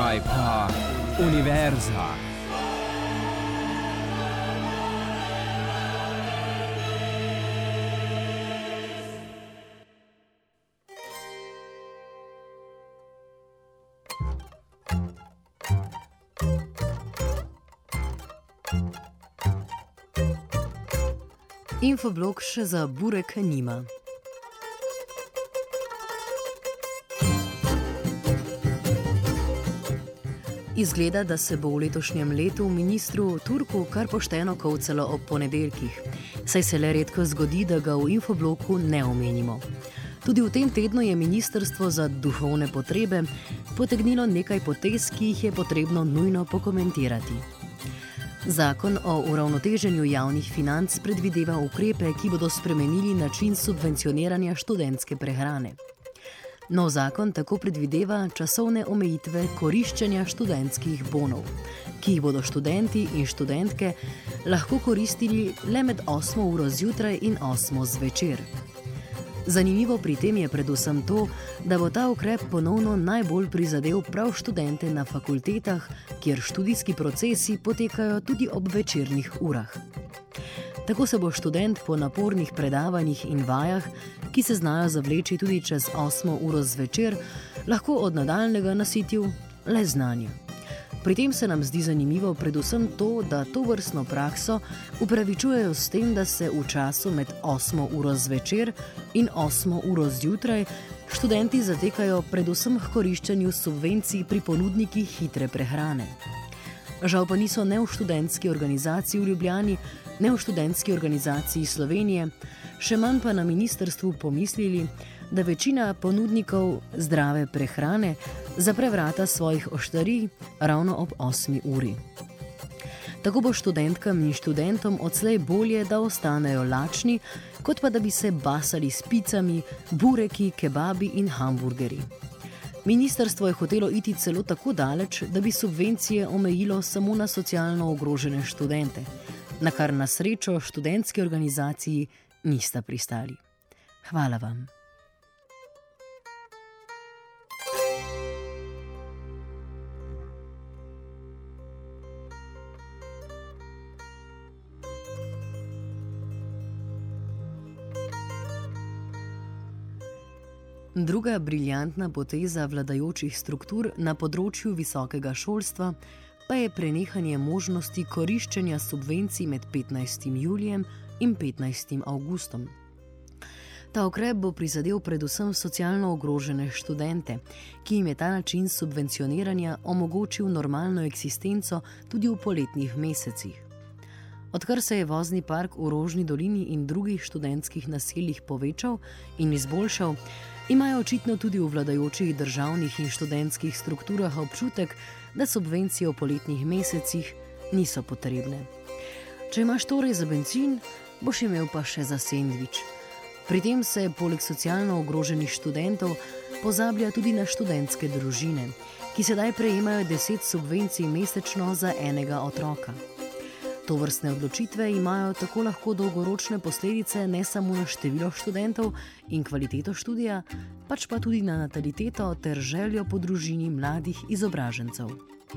Zdaj pa univerza. Infoblog še za burek nima. Izgleda, da se bo v letošnjem letu ministru Turku kar pošteno kovcalo ob ponedeljkih, saj se le redko zgodi, da ga v Infoblogu ne omenimo. Tudi v tem tednu je Ministrstvo za duhovne potrebe potegnilo nekaj potez, ki jih je potrebno nujno pokomentirati. Zakon o uravnoteženju javnih financ predvideva ukrepe, ki bodo spremenili način subvencioniranja študentske prehrane. Nov zakon tako predvideva časovne omejitve koriščenja študentskih bonov, ki jih bodo študenti in študentke lahko koristili le med 8 uro zjutraj in 8 zvečer. Zanimivo pri tem je predvsem to, da bo ta ukrep ponovno najbolj prizadel prav študente na fakultetah, kjer študijski procesi potekajo tudi ob večernih urah. Tako se bo študent po napornih predavanjih in vajah, ki se znajo zavleči tudi čez 8 uro zvečer, lahko od nadaljnega nasitil le znanje. Pri tem se nam zdi zanimivo predvsem to, da tovrstno prakso upravičujejo s tem, da se v času med 8 uro zvečer in 8 uro zjutraj študenti zatekajo predvsem k koriščenju subvencij pri ponudnikih hitre prehrane. Žal pa niso ne v študentski organizaciji v Ljubljani, ne v študentski organizaciji Slovenije, še manj pa na ministrstvu pomislili, da večina ponudnikov zdrave prehrane zapre vrata svojih oštarij ravno ob 8 uri. Tako bo študentkam in študentom odslej bolje, da ostanejo lačni, kot pa da bi se basali s picami, bureki, kebabi in hamburgerji. Ministrstvo je hotelo iti celo tako daleč, da bi subvencije omejilo samo na socialno ogrožene študente, na kar na srečo študentski organizaciji nista pristali. Hvala vam. Druga briljantna poteza vladajočih struktur na področju visokega šolstva pa je prenehanje možnosti koriščenja subvencij med 15. julijem in 15. avgustom. Ta ukrep bo prizadel predvsem socialno ogrožene študente, ki jim je ta način subvencioniranja omogočil normalno eksistenco tudi v poletnih mesecih. Odkar se je vozni park v Rožni dolini in drugih študentskih naseljih povečal in izboljšal, imajo očitno tudi v vladajočih državnih in študentskih strukturah občutek, da subvencije v poletnih mesecih niso potrebne. Če imaš torej za bencin, boš imel pa še za sendvič. Pri tem se poleg socialno ogroženih študentov pozablja tudi na študentske družine, ki sedaj prejemajo 10 subvencij mesečno za enega otroka. Tovrstne odločitve imajo tako lahko dolgoročne posledice ne samo na število študentov in kvaliteto študija, pač pa tudi na nataliteto ter željo po družini mladih izobražencev.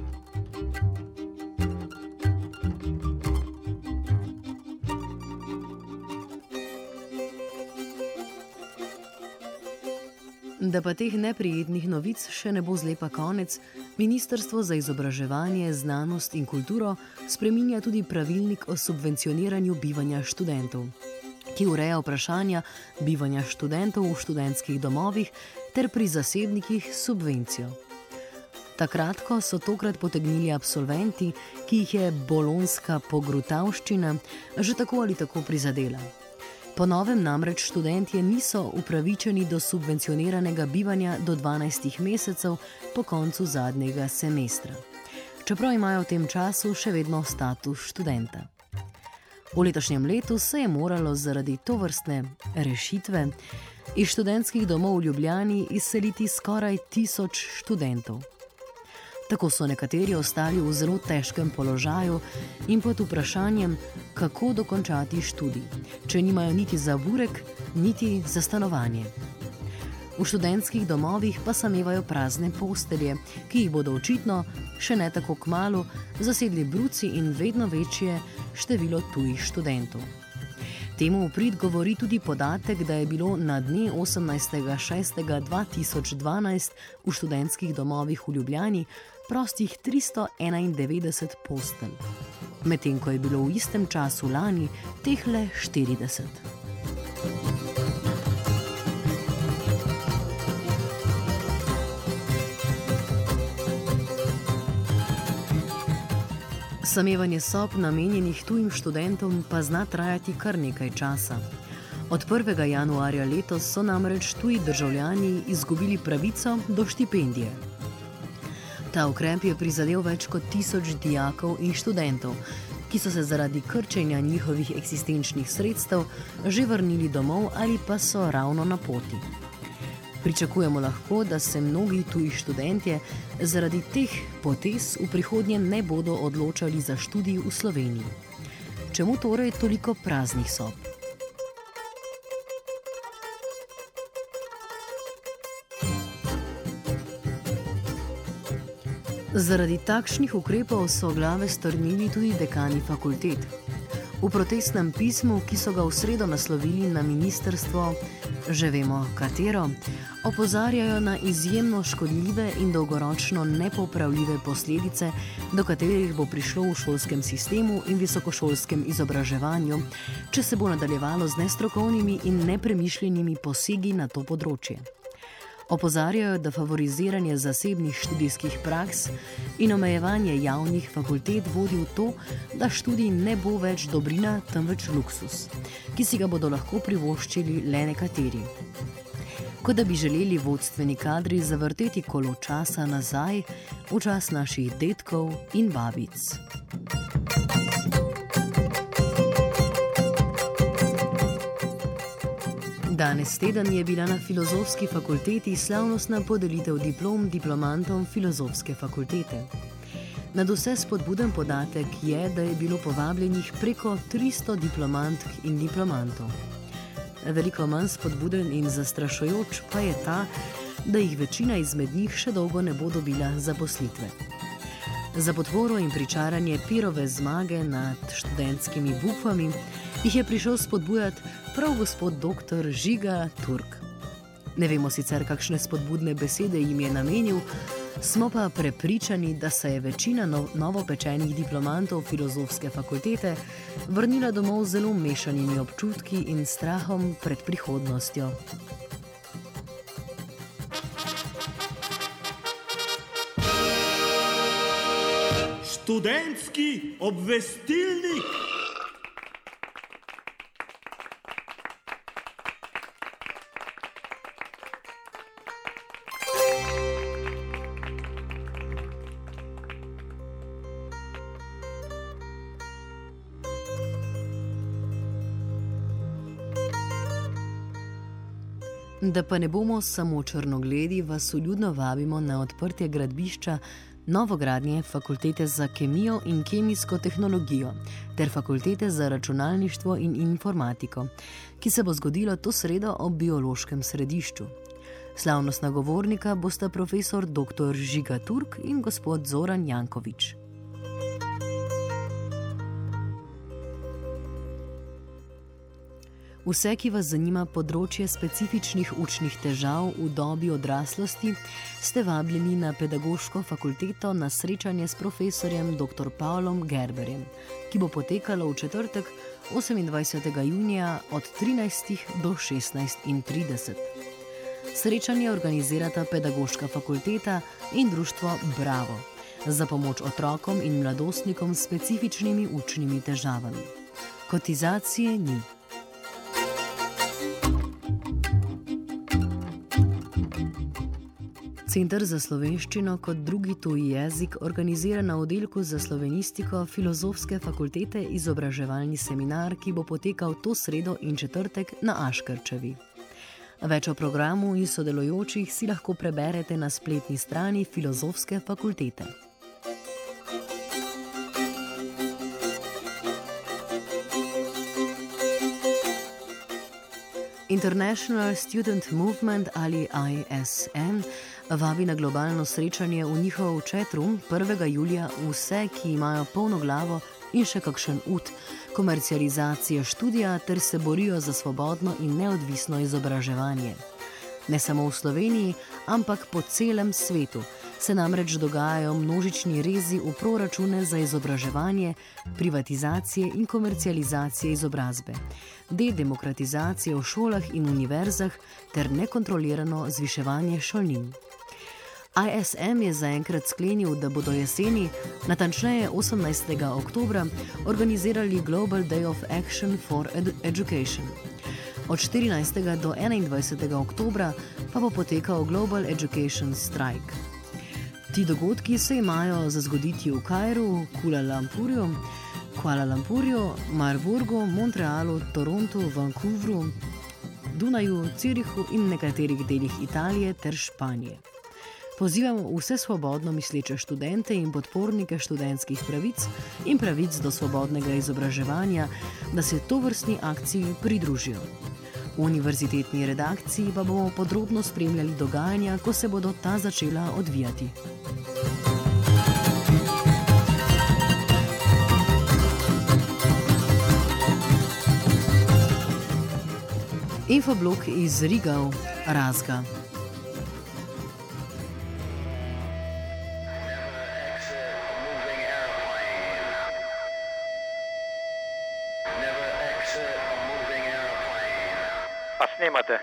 Da pa teh neprijetnih novic še ne bo zlepa konec, Ministrstvo za izobraževanje, znanost in kulturo spreminja tudi pravilnik o subvencioniranju bivanja študentov, ki ureja vprašanja bivanja študentov v študentskih domovih ter pri zasebnikih s subvencijo. Takrat, ko so tokrat potegnili absolventi, ki jih je bolonska pogrutavščina že tako ali tako prizadela. Po novem namreč študentje niso upravičeni do subvencioniranega bivanja do 12 mesecev po koncu zadnjega semestra, čeprav imajo v tem času še vedno status študenta. V letošnjem letu se je moralo zaradi tovrstne rešitve iz študentskih domov v Ljubljani izseliti skoraj 1000 študentov. Tako so nekateri ostali v zelo težkem položaju in pod vprašanjem, kako dokončati študij, če nimajo niti za burek, niti za stanovanje. V študentskih domovih pa samevajo prazne postelje, ki jih bodo očitno, še ne tako kmalu, zasedli bruci in vedno večje število tujih študentov. Temu v prid govori tudi podatek, da je bilo na dne 18.6.2012 v študentskih domovih v Ljubljani prostih 391 postelj, medtem ko je bilo v istem času lani teh le 40. Samevanje sob namenjenih tujim študentom pa zna trajati kar nekaj časa. Od 1. januarja letos so namreč tuji državljani izgubili pravico do štipendije. Ta ukrep je prizadel več kot 1000 dijakov in študentov, ki so se zaradi krčenja njihovih eksistenčnih sredstev že vrnili domov ali pa so ravno na poti. Pričakujemo lahko, da se mnogi tuji študentje zaradi teh potez v prihodnje ne bodo odločali za študij v Sloveniji. Čemu torej toliko praznih sob? Zaradi takšnih ukrepov so glave strnili tudi dekani fakultet. V protestnem pismu, ki so ga v sredo naslovili na ministrstvo, že vemo katero, opozarjajo na izjemno škodljive in dolgoročno nepopravljive posledice, do katerih bo prišlo v šolskem sistemu in visokošolskem izobraževanju, če se bo nadaljevalo z nestrokovnimi in nepremišljenimi posegi na to področje. Opozarjajo, da favoriziranje zasebnih študijskih praks in omejevanje javnih fakultet vodi v to, da študij ne bo več dobrina, temveč luksus, ki si ga bodo lahko privoščili le nekateri. Kot da bi želeli vodstveni kadri zavrteti kolo časa nazaj v čas naših dedkov in babic. Danes teden je bila na Filozofski fakulteti slavnostna podelitev diplom diplomantom Filozofske fakultete. Nadvse spodbuden podatek je, da je bilo povabljenih preko 300 diplomantk in diplomantov. Veliko manj spodbuden in zastrašujoč pa je ta, da jih večina izmed njih še dolgo ne bo dobila zaposlitve. Za podporo in pričaranje Pirove zmage nad študentskimi bufami jih je prišel spodbujati prav gospod dr. Žiga Turk. Ne vemo sicer, kakšne spodbudne besede jim je namenil, smo pa prepričani, da se je večina novopečenih diplomantov Filozofske fakultete vrnila domov z zelo mešanimi občutki in strahom pred prihodnostjo. Študentski obvestilnik. Da pa ne bomo samo črnogledi, vas vljudno vabimo na odprtje gradbišča novogradnje Fakultete za kemijo in kemijsko tehnologijo ter Fakultete za računalništvo in informatiko, ki se bo zgodilo to sredo ob biološkem središču. Slavnostna govornika bosta profesor dr. Žiga Turk in gospod Zoran Janković. Vse, ki vas zanima področje specifičnih učnih težav v dobi odraslosti, ste vabljeni na Pedagoško fakulteto na srečanje s profesorjem dr. Pavlom Gerberjem, ki bo potekalo v četrtek 28. junija od 13. do 16:30. Srečanje organizirata Pedagoška fakulteta in društvo Bravo za pomoč otrokom in mladostnikom s specifičnimi učnimi težavami. Kotizacije ni. Center za slovenščino kot drugi tuji jezik organizira na oddelku za slovenistiko Filozofske fakultete izobraževalni seminar, ki bo potekal to sredo in četrtek na Aškerčevi. Več o programu in sodelujočih si lahko preberete na spletni strani Filozofske fakultete. International Student Movement ali ISM vabi na globalno srečanje v njihov chatroom 1. julija vse, ki imajo polno glavo in še kakšen ud komercializacije študija ter se borijo za svobodno in neodvisno izobraževanje. Ne samo v Sloveniji, ampak po celem svetu se namreč dogajajo množični rezi v proračune za izobraževanje, privatizacije in komercializacije izobrazbe, dedemokratizacije v šolah in univerzah ter nekontrolirano zviševanje šolnin. ISM je zaenkrat sklenil, da bodo jeseni, natančneje 18. oktobra, organizirali Global Day of Action for Education. Od 14. do 21. oktobra pa bo potekal Global Education Strike. Ti dogodki se imajo za zgoditi v Kairu, Kuala Lumpurju, Marburgu, Montrealu, Torontu, Vancouveru, Dunaju, Zürichu in nekaterih delih Italije ter Španije. Pozivamo vse svobodno misleče študente in podpornike študentskih pravic in pravic do svobodnega izobraževanja, da se tovrstni akciji pridružijo. V univerzitetni redakciji pa bomo podrobno spremljali dogajanja, ko se bodo ta začela odvijati. Infoblog iz Rigau, Razga. A snemate?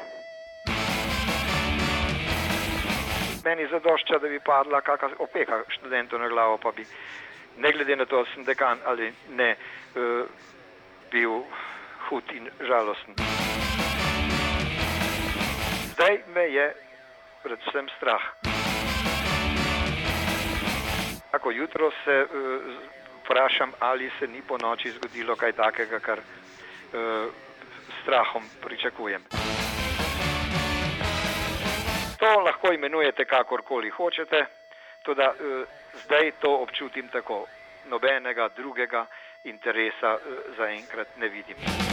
Meni zadošča, da bi padla kakšna opeka študentu na glavo, pa bi, ne glede na to, da sem dekan ali ne, bil hud in žalosten. Zdaj me je predvsem strah. Tako jutro se vprašam, ali se ni po noči zgodilo kaj takega, kar strahom pričakujem. To lahko imenujete kakorkoli hočete, toda zdaj to občutim tako. Nobenega drugega interesa zaenkrat ne vidim.